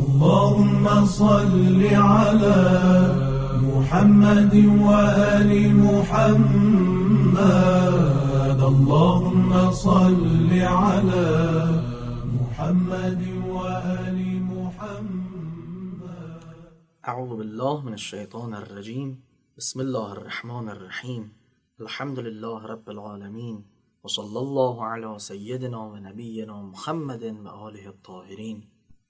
اللهم صل على محمد وآل محمد. اللهم صل على محمد وآل محمد. اعوذ بالله من الشیطان الرجیم. بسم الله الرحمن الرحیم. الحمد لله رب العالمین و صلی الله علی سیدنا و نبینا محمد و آله الطاهرین.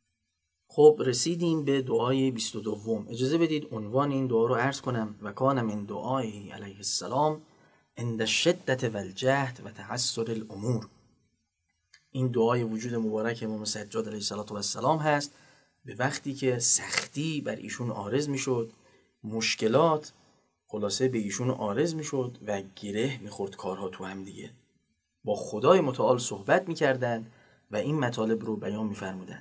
خب رسیدیم به دعای 22. اجازه بدید عنوان این دعا رو عرض کنم. و کان من دعای علیه السلام عند الشدة و الجهد و تعسر الامور. این دعای وجود مبارک امام سجاد علیه السلام هست به وقتی که سختی بر ایشون عارض میشد، مشکلات خلاصه به ایشون عارض میشد و گره میخورد کارها تو هم دیگه. با خدای متعال صحبت میکردند و این مطالب رو بیان میفرمودند.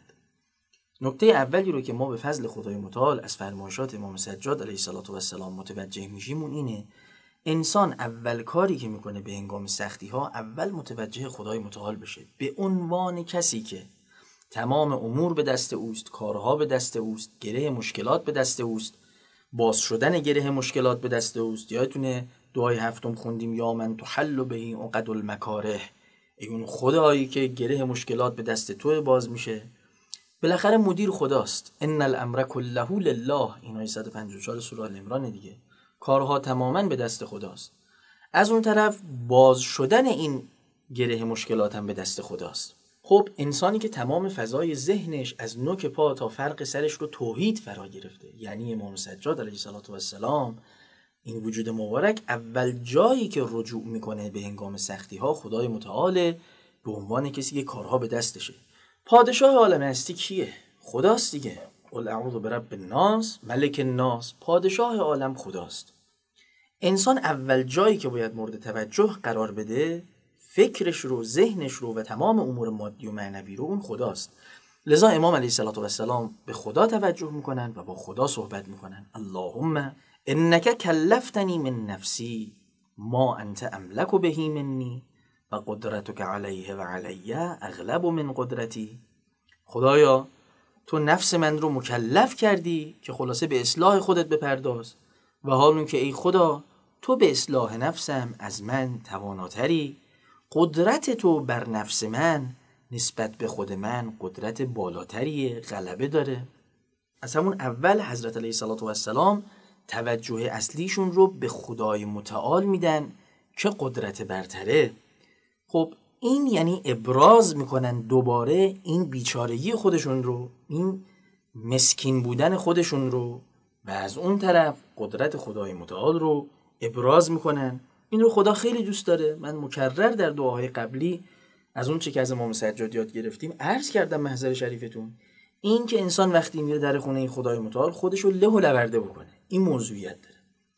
نکته اولی رو که ما به فضل خدای متعال از فرمایشات امام سجاد علیه السلام متوجه میشیم اون اینه انسان اول کاری که میکنه به هنگام سختی ها اول متوجه خدای متعال بشه، به عنوان کسی که تمام امور به دست اوست، کارها به دست اوست، گره مشکلات به دست اوست، باز شدن گره مشکلات به دست اوست. یادتونه دعای 7 خوندیم یا من تحل بهی عقد المکاره، ای اون خدایی که گره مشکلات به دست تو باز میشه. بالاخره مدیر خداست. ان الامر كله لله، این آیه 154 سوره آل عمران دیگه. کارها تماما به دست خداست. از اون طرف باز شدن این گره مشکلات هم به دست خداست. خب انسانی که تمام فضای ذهنش از نوک پا تا فرق سرش رو توحید فرا گرفته، یعنی امام سجاد علیه السلام، این وجود مبارک اول جایی که رجوع میکنه به هنگام سختی ها خدای متعال به عنوان کسی که کارها به دستشه. پادشاه عالم هستی کیه؟ خداست دیگه. قل اعوذ برب الناس ملک الناس. پادشاه عالم خداست. انسان اول جایی که باید مورد توجه قرار بده فکرش رو، ذهنش رو و تمام امور مادی و معنوی رو اون خداست. لذا امام علیه السلام به خدا توجه میکنن و با خدا صحبت میکنن. اللهم انک کلفتنی من نفسی ما انت املک بهی منی و قدرتک علیه و علی اغلب من قدرتی. خدایا تو نفس من رو مکلف کردی که خلاصه به اصلاح خودت بپرداز و حالون که ای خدا تو به اصلاح نفسم از من تواناتری. قدرت تو بر نفس من نسبت به خود من قدرت بالاتریه، غلبه داره. از همون اول حضرت علیه السلام توجه اصلیشون رو به خدای متعال میدن که قدرت برتره. خب این یعنی ابراز میکنن دوباره این بیچارگی خودشون رو، این مسکین بودن خودشون رو، و از اون طرف قدرت خدای متعال رو ابراز میکنن. این رو خدا خیلی دوست داره. من مکرر در دعاهای قبلی از اون چه که از امام سجاد یاد گرفتیم عرض کردم محضر شریفتون، این که انسان وقتی میره در خونه این خدای متعال خودش رو له و لورده بکنه، این موضوعیت داره.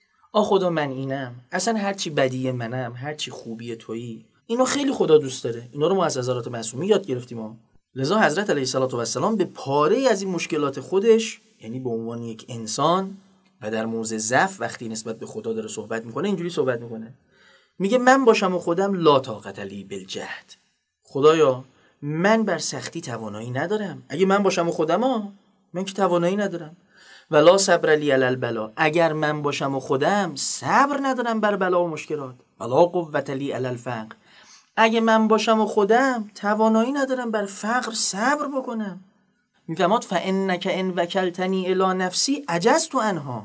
خدا من اینم، اصلا هرچی بدی منم، هرچی خوبی تویی، اینو خیلی خدا دوست داره. اینا رو ما از حضرات معصومی یاد گرفتیم. لذا حضرت علیه السلام به پاره از این مشکلات خودش، یعنی به عنوان یک انسان و در موضع ضعف وقتی نسبت به خدا داره صحبت میکنه اینجوری صحبت میکنه. میگه من باشم و خودم لا طاقت لی بالجهد. خدایا من بر سختی توانایی ندارم. اگه من باشم و خودم من که توانایی ندارم. ولا صبر لی علی البلا. اگر من باشم و خودم صبر ندارم بر بلا و مشکلات. ولا قوت لی علی الفقر. اگه من باشم و خودم توانایی ندارم بر فقر صبر بکنم. میفهماد فانک ان وکلتنی الی نفسی عجزت عنها.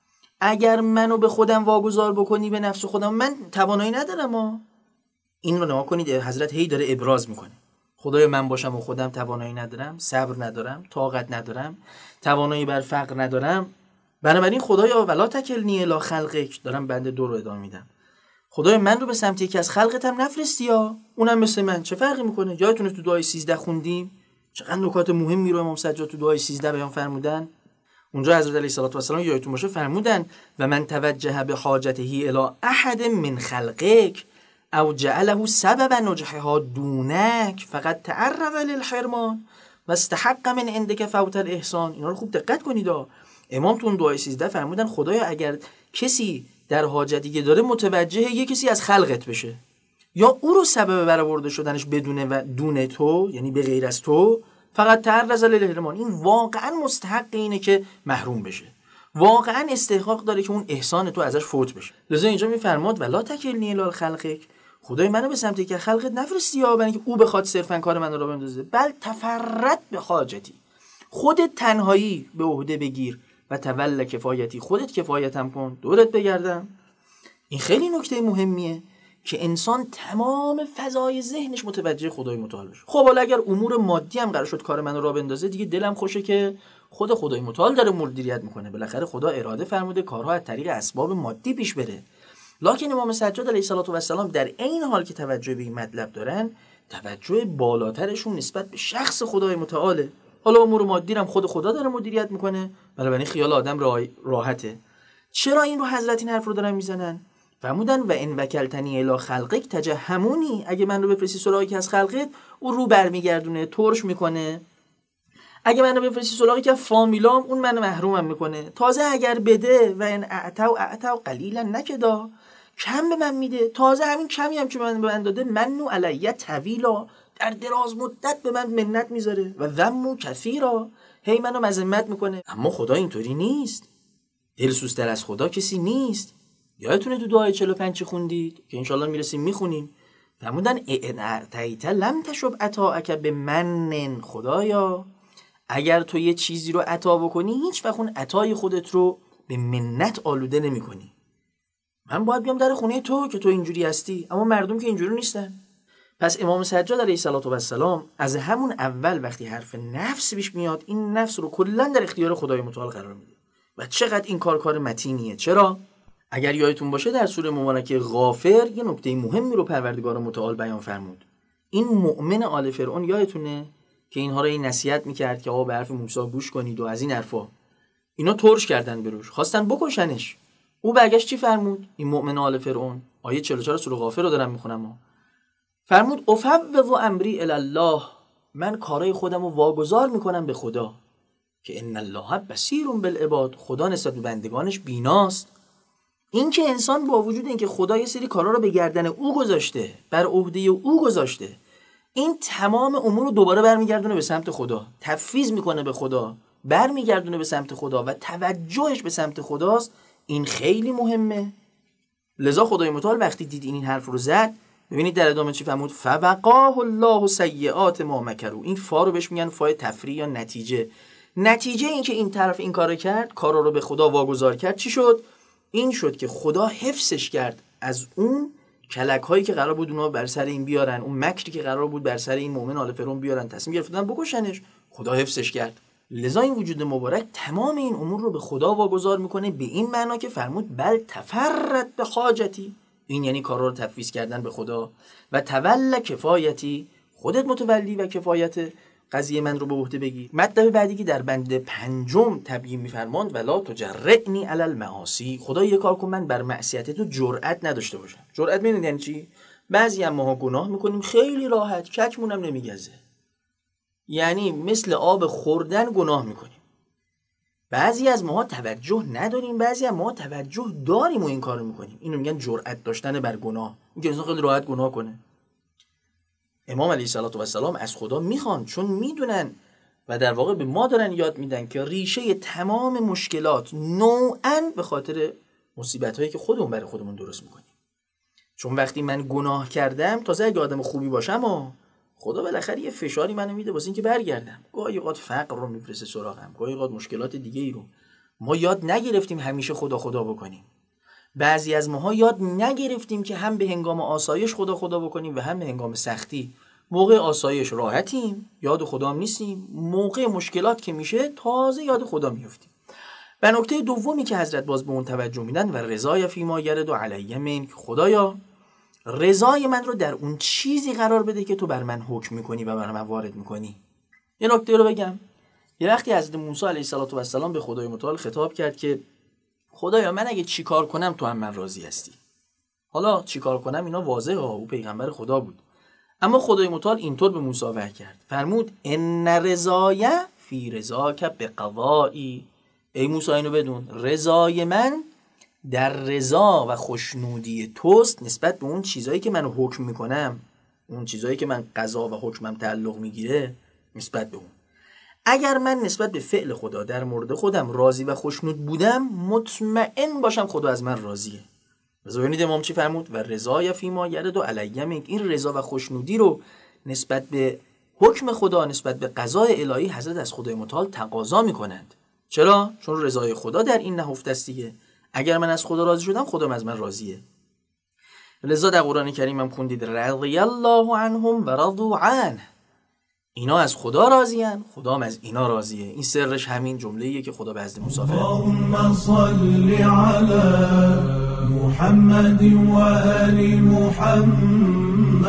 اگر منو به خودم واگذار بکنی به نفس خودم من توانایی ندارم. این رو نما کنید، حضرت هی داره ابراز میکنه. خدایا من باشم و خودم توانایی ندارم، صبر ندارم، طاقت ندارم، توانایی بر فقر ندارم. بنابراین خدایا ولا تکلنی الی خلقک. دارم بنده دو رو ادامه میدم. خدایا من رو به سمت یکی از خلقت هم نفرستی اونم مثل من. چه فرقی میکنه؟ یادتونه تو دعای 13 خوندیم چقدر نکات مهمی رو امام سجاد تو دعای 13 بیان فرمودن. اونجا حضرت علیه السلام یادتون باشه فرمودن و من توجه به حاجته الی احد من خلقک او جعله سبب نجحها دونک فقط تعرض للحرمان و استحق من عندك فوت الاحسان. اینا رو خوب دقت کنید. امام تو اون دعای 13 فرمودن خدایا اگر کسی در حاجتی که داره متوجه یه کسی از خلقت بشه یا او رو سبب برآورده شدنش بدونه و دون تو، یعنی به غیر از تو، فقط تعرض للحرمان، این واقعا مستحق اینه که محروم بشه، واقعا استحقاق داره که اون احسان تو ازش فوت بشه. لذا اینجا میفرماد ولا تکلنی الی خلقک، خدای منو به سمتی که خلقت نفرستی یا برای که او بخواد صرفا کار منو را بندازه، بل تفرد به حاجتی، خودت تنهایی به عهده بگیر و تول کفایتی، خودت کفایتم کن دورت بگردم. این خیلی نکته مهمیه که انسان تمام فضای ذهنش متوجه خدای متعال بشه. خب حالا اگر امور مادی هم قرار شد کار منو را بندازه، دیگه دلم خوشه که خود خدای متعال داره مدیریت میکنه، بالاخره خدا اراده فرموده کارها از طریق اسباب مادی پیش بره. لکن امام سجاد علیه السلام در عین حال که توجه به این مطلب دارن، توجه بالاترشون نسبت به شخص خدای متعاله. حالا امور مادی هم خود خدا داره مدیریت میکنه، بنابراین خیال آدم راحته. چرا این رو حضرت این حرف رو دارن میزنن؟ فرمودن و ان وکلتنی الی خلقک تجهمونی، اگه من رو بفرستی سراغی که از خلقت، اون رو برمیگردونه، ترش میکنه. اگه منو بفرستی سراغی که فامیلام، اون منو محرومم میکنه. تازه اگر بده و ان اعطوا قلیلا نکدا، کم به من میده، تازه همین کمی هم که به من داده منو علیه طویلا، در دراز مدت به من منت میذاره و ذمو کثیرا، هی منو مذمت میکنه. اما خدا اینطوری نیست، دلسوزتر از خدا کسی نیست. یادتونه تو دعای 45 چی خوندید که انشالله میرسیم میخونیم؟ فرمودن ان اعطیت لم تشب عطاءک بمن، خدایا اگر تو یه چیزی رو عطا بکنی، هیچ وقت اون عطای خودت رو به منت آلوده نمی کنی. من باید بیام در خونه تو که تو اینجوری هستی، اما مردم که اینجوری نیستن. پس امام سجاد علیه السلام از همون اول وقتی حرف نفس بیش میاد، این نفس رو کلا در اختیار خدای متعال قرار میده. و چقدر این کار متینیه. چرا؟ اگر یادتون باشه در سوره مبارکه غافر یه نکته مهمی رو پروردگار متعال بیان فرمود. این مؤمن آل فرعون یادتونه که اینها رو این نصیحت میکرد که آقا به حرف موسی گوش کنید و از این حرفا. اینا ترش کردن بروش، خواستن بکشنش. او برگشت چی فرمود؟ این مؤمن آل فرعون، آیه 44 سوره غافر رو دارم میخونم. فرمود افوض امری الی الله، من کارای خودم رو واگذار میکنم به خدا، که ان الله بصیر بالعباد، خدا نسبت به بندگانش بیناست. این که انسان با وجود اینکه خدا یه سری کارا رو به گردن او گذاشته، بر عهده او گذاشته، این تمام امور رو دوباره برمیگردونه به سمت خدا، تفویض میکنه به خدا، برمیگردونه به سمت خدا و توجهش به سمت خداست. این خیلی مهمه. لذا خدای متعال وقتی دید این حرف رو زد، ببینید در ادامه چی فرمود؟ فوقاه الله سیئات ما مکروا. این فا رو بهش میگن فای تفریع یا نتیجه. نتیجه این که این طرف این کارو کرد، کارا رو به خدا واگذار کرد، چی شد؟ این شد که خدا حفظش کرد از اون کلک هایی که قرار بود اونا بر سر این بیارن، اون مکری که قرار بود بر سر این مؤمن آل فرعون بیارن، تصمیم گرفتن بکشنش، خدا حفظش کرد. لذا این وجود مبارک تمام این امور رو به خدا واگذار میکنه، به این معنا که فرمود بل تفرد به حاجتی، این یعنی کارا رو تفویض کردن به خدا، و تول کفایتی، خودت متولی و کفایت قضیه من رو به عهده بگیر. مطلب بعدی که در بند 5 تبیین میفرماند ولا تجرعنی علی المعاصی، خدا یه کار کن من بر معصیت تو جرأت نداشته باشم. جرأت میدونید یعنی چی؟ بعضی هم ماها گناه میکنیم خیلی راحت، ککمون هم نمیگزه، یعنی مثل آب خوردن گناه میکنیم. بعضی از ماها توجه نداریم، بعضی از ماها توجه داریم و این کارو میکنیم. اینو میگن جرأت داشتن بر گناه، اینکه انسان خیلی راحت گناه کنه. امام علیه السلام از خدا میخوان، چون میدونن و در واقع به ما دارن یاد میدن که ریشه تمام مشکلات نوعاً به خاطر مصیبت‌هایی که خودمون برای خودمون درست میکنیم. چون وقتی من گناه کردم، تازه اگه آدم خوبی باشم، خدا بالاخره یه فشاری منو میده واسه اینکه برگردم. گاهی اوقات فقر رو میفرسته سراغم، گاهی اوقات مشکلات دیگه ای رو. ما یاد نگرفتیم همیشه خدا بکنیم. بعضی از ماها یاد نگرفتیم که هم به هنگام آسایش خدا بکنیم و هم به هنگام سختی. موقع آسایش راحتیم، یاد خدا هم نیستیم، موقع مشکلات که میشه تازه یاد خدا میافتیم. و نکته دومی که حضرت باز به اون توجه میدن و رضای فیما یرد و علیه من، خدایا رضای من رو در اون چیزی قرار بده که تو بر من حکم میکنی و بر من وارد میکنی. یه نکته رو بگم. یه وقتی حضرت موسی علیه السلام به خدای متعال خطاب کرد که خدایا من اگه چیکار کنم تو هم من راضی هستی. حالا چیکار کنم اینا واضحه، او پیغمبر خدا بود. اما خدای متعال اینطور به موسی وحی کرد، فرمود ان رضای فی رضاک بقضایی. ای موسی اینو بدون، رضای من در رضا و خوشنودی توست نسبت به اون چیزایی که من حکم میکنم، اون چیزایی که من قضا و حکمم تعلق میگیره نسبت به اون. اگر من نسبت به فعل خدا در مورد خودم راضی و خوشنود بودم، مطمئن باشم خدا از من راضیه. ببینید امام چی فرمود؟ و رضای فیما یرد و علی منک. این رضا و خوشنودی رو نسبت به حکم خدا، نسبت به قضای الهی حضرت از خدای متعال تقاضا میکنند. چرا؟ چون رضای خدا در این نهفته است دیگه. اگر من از خدا راضی شدم، خدا از من راضیه. لذا در قرآن کریم هم خوندید رضی الله عنهم و رضوا عنه. اینا از خدا راضیان، خدا هم از اینا راضیه. این سرش همین جمله‌ایه که خدا به حضرت موسی فرمود اللهم صل علی محمد و آل محمد.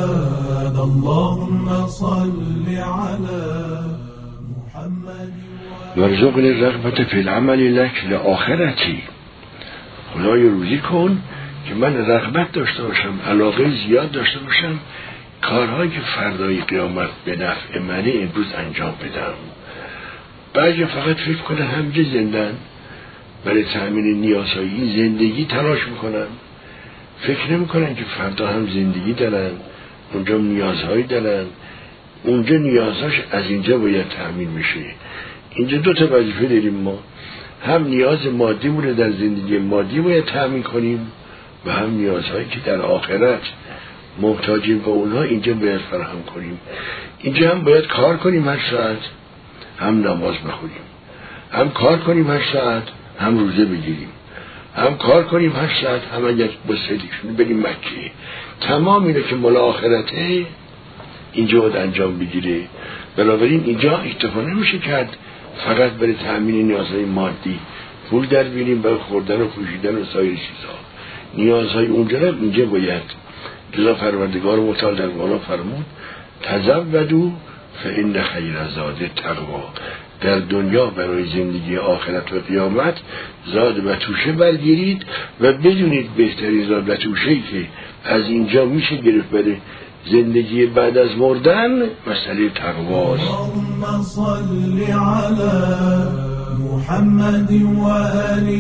اللهم صل علی محمد وارزقنی الرغبة فی العمل لک لآخرتی. خدای روزی کن که من رغبت داشته باشم، علاقه زیاد داشته باشم، کارهایی که فردای قیامت به نفع منه امروز انجام بدم. بعضی فقط فکر کنن همینجا زندن، برای تأمین نیازهای زندگی تلاش میکنن، فکر نمیکنن که فردا هم زندگی دارن، اونجا نیازهایی دارن، اونجا نیازهاش از اینجا باید تأمین بشه. اینجا دو تا وظیفه داریم ما، هم نیاز مادی مونه در زندگی مادی باید تأمین کنیم و هم نیازهایی که در آخرت محتاجیم به اونها اینجا باید فراهم کنیم. اینجا هم باید کار کنیم 8 ساعت، هم نماز بخونیم، هم کار کنیم 8 ساعت، هم روزه بگیریم، هم کار کنیم 8 ساعت، هم اگر با سلیشون بریم مکه. تمام اینه که مال آخرته اینجا باید انجام بگیره. بنابراین اینجا اکتفا نمیشه کرد فقط برای تأمین نیازهای مادی، پول در بیاریم برای خوردن و پوشیدن و سایر چیزها. نیازهای اونجا رو اینجا باید. جزا پروردگار متعال در قرآن فرمود تزودوا فإن خیر الزاد التقوی. در دنیا برای زندگی آخرت و قیامت زاد و توشه برگیرید و بدونید بهترین زاد و توشه‌ای که از اینجا میشه گرفت برای زندگی بعد از مردن مسئله تقواست. اللهم صل علی محمد و آل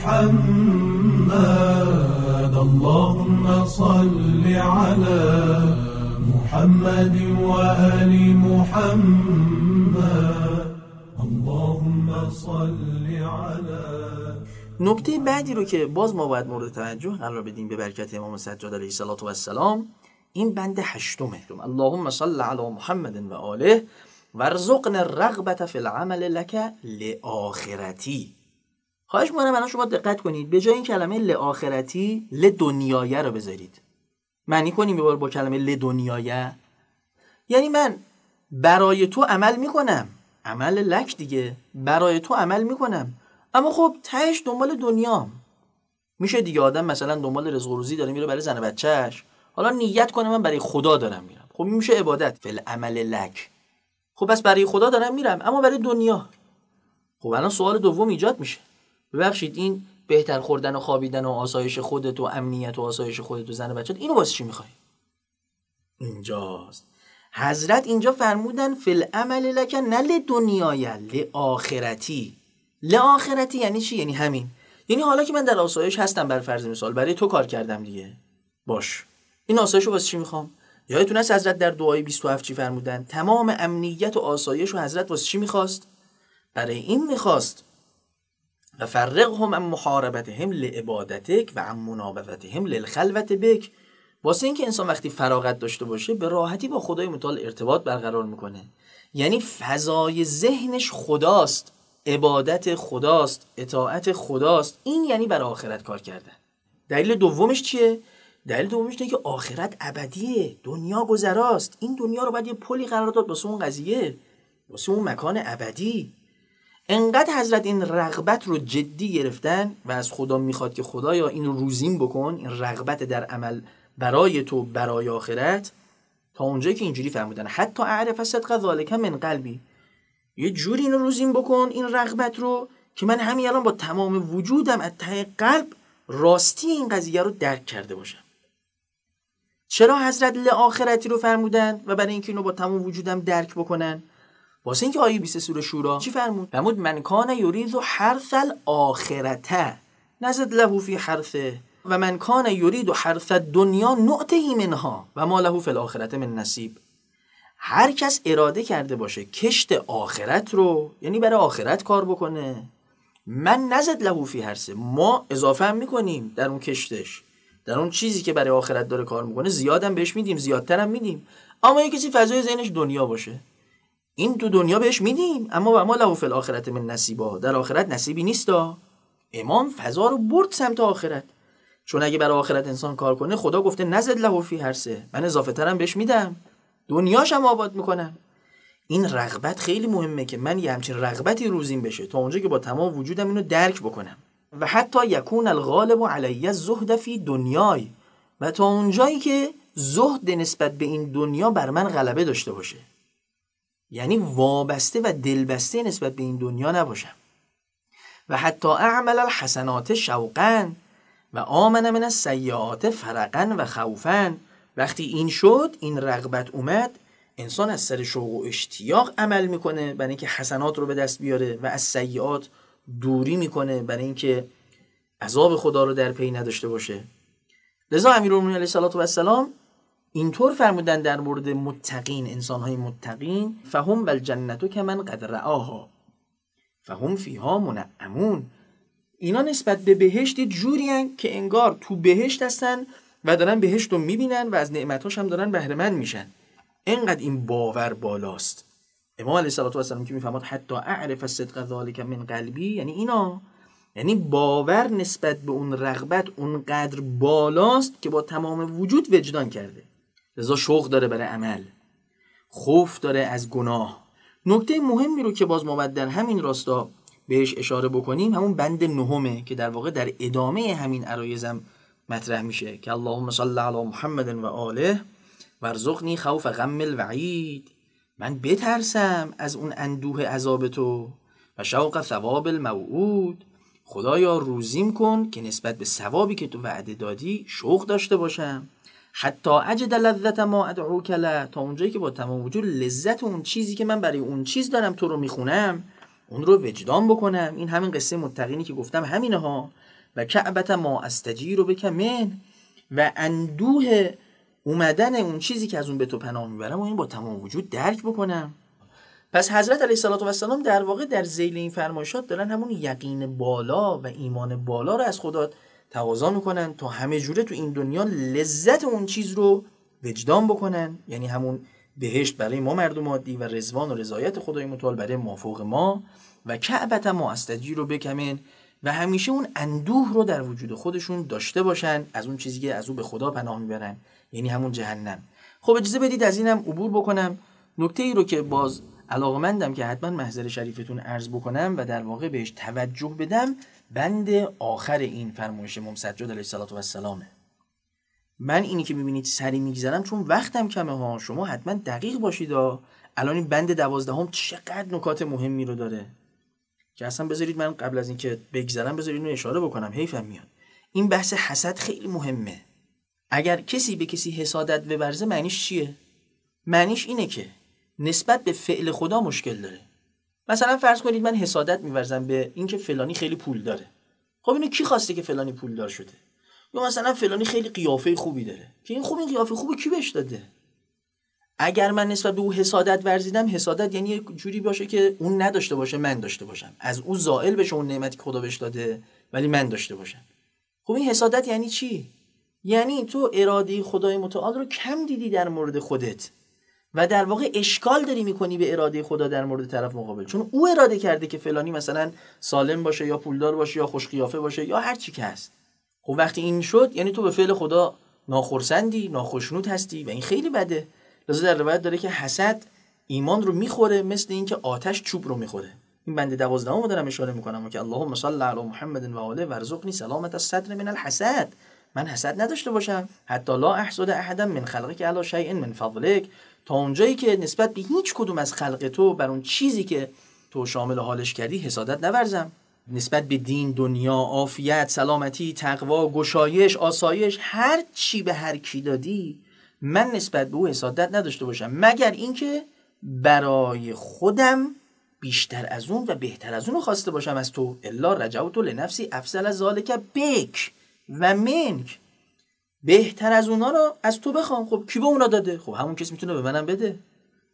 محمد. اللهم صل علی محمد و آل محمد. اللهم صل علی. نکته بعدی رو که باز ما باید مورد توجه قرار بدیم به برکت امام سجاد علیه السلام، این بند 8. اللهم صل علی محمد و آله وارزقنا الرغبة فی العمل لک لآخرتی. خواهش می‌کنم الان شما دقت کنید، به جای این کلمه لآخرتی لدنیایه رو بذارید. معنی کنیم با کلمه لدنیایه، یعنی من برای تو عمل میکنم، عمل لک دیگه، برای تو عمل میکنم، اما خب تهش دنبال دنیام. میشه دیگه آدم مثلا دنبال رزق و روزی داره میره برای زن بچه‌اش، حالا نیت کنه من برای خدا دارم میرم، خب میشه عبادت فل عمل لک. خب بس برای خدا دارم میرم اما برای دنیا. خب الان سوال دوم ایجاد میشه، ببخشید این بهتر خوردن و خوابیدن و آسایش خودت و امنیت و آسایش خودت و زن و بچه‌ت، اینو واسه چی میخوای؟ اینجاست حضرت اینجا فرمودن فل عمل لک نه لدنیای لآخرتی. لآخرتی یعنی چی؟ یعنی همین، یعنی حالا که من در آسایش هستم، بر فرض مثال برای تو کار کردم دیگه، باش این آسایشو واسه چی میخوام؟ یادتون هست حضرت در دعای 27 چی فرمودن؟ تمام امنیت و آسایش و حضرت واسه چی میخواست؟ برای این میخواست و فرقهم عن محاربتهم لعبادتک و عن منابذتهم للخلوت بک. واسه این که انسان وقتی فراغت داشته باشه به راحتی با خدای متعال ارتباط برقرار میکنه، یعنی فضای ذهنش خداست، عبادت خداست، اطاعت خداست. این یعنی برای آخرت کار کردن. دلیل دومش چیه؟ دلیل دومش اینه که آخرت ابدیه، دنیا گذراست. این دنیا رو باید یه پلی قرار داد واسه اون قضیه، واسه اون مکان ابدی. انقدر حضرت این رغبت رو جدی گرفتن و از خدا میخواد که خدایا این رو روزین بکن، این رغبت در عمل برای تو برای آخرت، تا اونجایی که اینجوری فرمودن حتی اعرف صدق ذالک من قلبی، یه جوری این رو روزین بکن این رغبت رو که من همین الان با تمام وجودم از ته قلب راستی این قضیه رو درک کرده باشم. چرا حضرت لآخرتی رو فرمودن و برای اینکه اینو با تمام وجودم درک بکنن؟ واسه اینکه آیه 20 سوره شورا چی فرمود؟ فرمود من کان یرید حرث الاخرته نزد له فی حرثه و من کان یرید حرث الدنیا نؤته منها و ما له فی الاخرته من نصیب. هر کس اراده کرده باشه کشت آخرت رو، یعنی برای آخرت کار بکنه، من نزد له فی حرثه، ما اضافه هم میکنیم در اون کشتش، در اون چیزی که برای آخرت داره کار میکنه زیادم بهش میدیم، زیادتر هم میدیم. اما یه کسی فضای ذهنش دنیا باشه، این تو دنیا بهش میدیم، اما ما له فی الاخرت من نصیبا، در آخرت نصیبی نیستا. امام فضا رو برد سمت آخرت، چون اگه برای آخرت انسان کار کنه خدا گفته نزد له فی حرثه، من اضافه ترم بهش میدم، دنیاش هم آباد میکنم. این رغبت خیلی مهمه که من یه همچین رغبتی روزیم بشه تا اونجا که با تمام وجودم اینو درک بکنم. و حتی یکون الغالب علی الزهد فی دنیای، و تا اونجایی که زهد نسبت به این دنیا بر من غلبه داشته باشه، یعنی وابسته و دلبسته نسبت به این دنیا نباشم. و حتی اعمل الحسنات شوقا و آمن من السیئات فرقا و خوفا. وقتی این شد، این رغبت اومد، انسان از سر شوق و اشتیاق عمل میکنه برای اینکه حسنات رو به دست بیاره و از سیئات دوری میکنه برای اینکه عذاب خدا رو در پی نداشته باشه. لذا امیرالمومنین علیه السلام اینطور فرمودن در مورد متقین، انسان‌های متقین: فهم والجنة کمن قد رآها فهم فیها منعمون. اینا نسبت به بهشت جوری هن که انگار تو بهشت هستن و دارن بهشت رو میبینن و از نعمتاش هم دارن بهره مند میشن. اینقدر این باور بالاست. امام علیه السلام که میفهمد حتی اعرف الصدق ذلک من قلبی، یعنی اینا، یعنی باور نسبت به اون رغبت اونقدر بالاست که با تمام وجود وجدان کرده. لذا شوق داره برای عمل، خوف داره از گناه. نکته مهمی رو که باز ما باید در همین راستا بهش اشاره بکنیم همون بند نهمه که در واقع در ادامه همین عرایزم مطرح میشه که اللهم صل علی محمد و آله وارزقنی خوف غم الوعید. من بترسم از اون اندوه عذاب تو و شوق ثواب الموعود. خدایا روزیم کن که نسبت به ثوابی که تو وعده دادی شوق داشته باشم. حتی اجد لذت ما ادعوک له، تا اونجایی که با تمام وجود لذت اون چیزی که من برای اون چیز دارم تو رو میخونم اون رو وجدان بکنم. این همین قصه متقینی که گفتم همینه ها. و کعبت ما استجیر بک من، و اندوه اومدن اون چیزی که از اون به تو پناه میبرم و این با تمام وجود درک بکنم. پس حضرت علیه السلام در واقع در ذیل این فرمایشات دارن همون یقین بالا و ایمان بالا رو از خدا تقاضا میکنن تا همه جوره تو این دنیا لذت اون چیز رو وجدان بکنن، یعنی همون بهشت برای ما مردم عادی و رضوان و رضایت خدای متعال برای مافوق ما. و کعبت ما استجیر بک من، و همیشه اون اندوه رو در وجود خودشون داشته باشن از اون چیزی که از او به خدا پناه میبرن، یعنی همون جهنم. خب اجازه بدید از اینم عبور بکنم. نکته ای رو که باز علاقمندم که حتما محضر شریفتون عرض بکنم و در واقع بهش توجه بدم، بند آخر این فرمایش امام سجاد علیه السلام. من اینی که میبینید سری میگذرم چون وقتم کمه ها، شما حتما دقیق باشید. الان این بند 12 چقدر نکات مهمی رو داره که اصلا بذارید من قبل از اینکه بگذرم بذارید اینو اشاره بکنم، حیفم میاد. این بحث حسد خیلی مهمه. اگر کسی به کسی حسادت بورزه معنیش چیه؟ معنیش اینه که نسبت به فعل خدا مشکل داره. مثلا فرض کنید من حسادت میورزم به اینکه فلانی خیلی پول داره. خب اینو کی خواسته که فلانی پولدار شده؟ یا مثلا فلانی خیلی قیافه خوبی داره، که این خوب این قیافه خوبو کی بهش داده؟ اگر من نسبت به او حسادت ورزیدم، حسادت یعنی یک جوری باشه که اون نداشته باشه من داشته باشم، از او زائل بشه اون نعمتی که خدا بهش داده ولی من داشته باشم. خب این حسادت یعنی چی؟ یعنی تو اراده خدای متعال رو کم دیدی در مورد خودت و در واقع اشکال داری میکنی به اراده خدا در مورد طرف مقابل، چون او اراده کرده که فلانی مثلا سالم باشه یا پولدار باشه یا خوش قیافه باشه یا هر چی که هست. خب وقتی این شد یعنی تو به فعل خدا ناخرسندی، ناخشنود هستی و این خیلی بده. لذا در روایت داره که حسد ایمان رو میخوره مثل اینکه آتش چوب رو میخوره. این بند 12 رو دارم اشاره میکنم که اللهم صل علی محمد و آله وارزقنی سلامت الصدر من الحسد. من حسد نداشته باشم، حتی لا احسد احدا من خلقک علی شیء من فضلک، تا اونجایی که نسبت به هیچ کدوم از خلق تو بر اون چیزی که تو شامل حالش کردی حسادت نورزم. نسبت به دین، دنیا، عافیت، سلامتی، تقوا، گشایش، آسایش، هر چی به هر کی دادی من نسبت به او حسادت نداشته باشم، مگر اینکه برای خودم بیشتر از اون و بهتر از اون خواسته باشم از تو. الا رجوت لنفسی افضل از ذالک بک و منک، بهتر از اونا رو از تو بخوام. خب کی به اونا داده؟ خب همون کس میتونه به منم بده.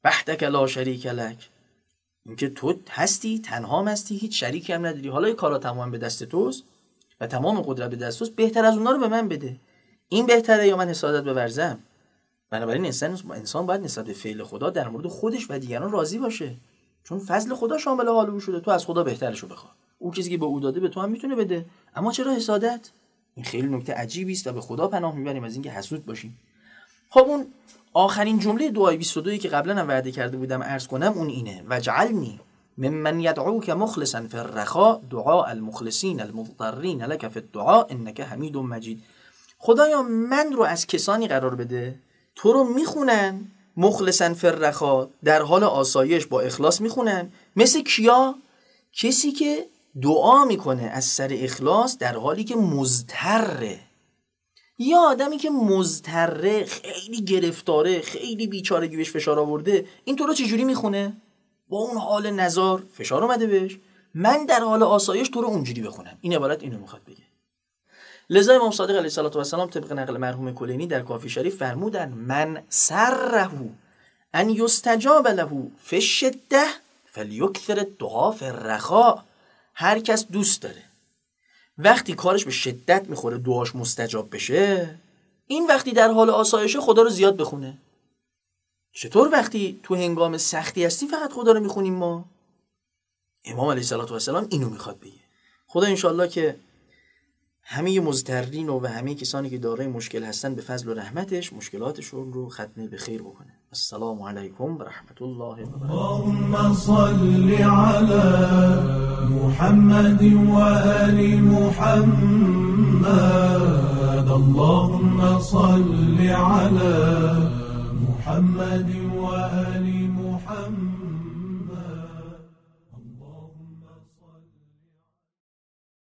وحدک لا شریک لک، اینکه تو هستی، تنها هستی، هیچ شریکی هم نداری، حالا این کارا تمام به دست توست و تمام قدرت به دست توست، بهتر از اونها رو به من بده. این بهتره یا من حسادت بورزم؟ بنابراین انسان باید نسبت به فعل خدا در مورد خودش و دیگران راضی باشه، چون فضل خدا شامل حال او شده. تو از خدا بهترشو بخوا، اون چیزی که به او داده به تو هم میتونه بده. اما چرا حسادت؟ این خیلی نکته عجیبی است و به خدا پناه میبریم از اینکه حسود باشیم. خب اون آخرین جمله دعای 22 که قبلا هم وعده کرده بودم عرض کنم اون اینه: وجعلنی ممن يدعوك مخلصا في الرخاء دعاء المخلصین المضطرین لك في الدعاء انك حمید مجید. خدایا من رو از کسانی قرار بده تو رو میخونن مخلصا فی الرخاء، در حال آسایش با اخلاص میخونن. مثل کیا؟ کسی که دعا میکنه از سر اخلاص در حالی که مضطره. یا آدمی که مضطره، خیلی گرفتاره، خیلی بیچارگی بهش فشار آورده، این تو رو چجوری میخونه؟ با اون حال نزار، فشار اومده بهش، من در حال آسایش تو رو اونجوری بخونم. این عبارت اینو میخواد بگه. لذا امام صادق علیه السلام طبق نقل مرحوم کلینی در کافی شریف فرمودن: من سره ان یستجاب له فی الشده فلیکثر الدعاء فی الرخاء. هر کس دوست داره وقتی کارش به شدت میخوره دعاش مستجاب بشه، این وقتی در حال آسایشه خدا رو زیاد بخونه. چطور وقتی تو هنگام سختی هستی فقط خدا رو میخونیم ما؟ امام علیه السلام اینو میخواد بگه. خدا انشالله که همه مضطرین و همه کسانی که دارای مشکل هستن به فضل و رحمتش مشکلاتشون رو ختم به خیر بکنه. السلام علیکم و رحمت الله و برکاته. اللهم صل على محمد و آل محمد. اللهم صل على محمد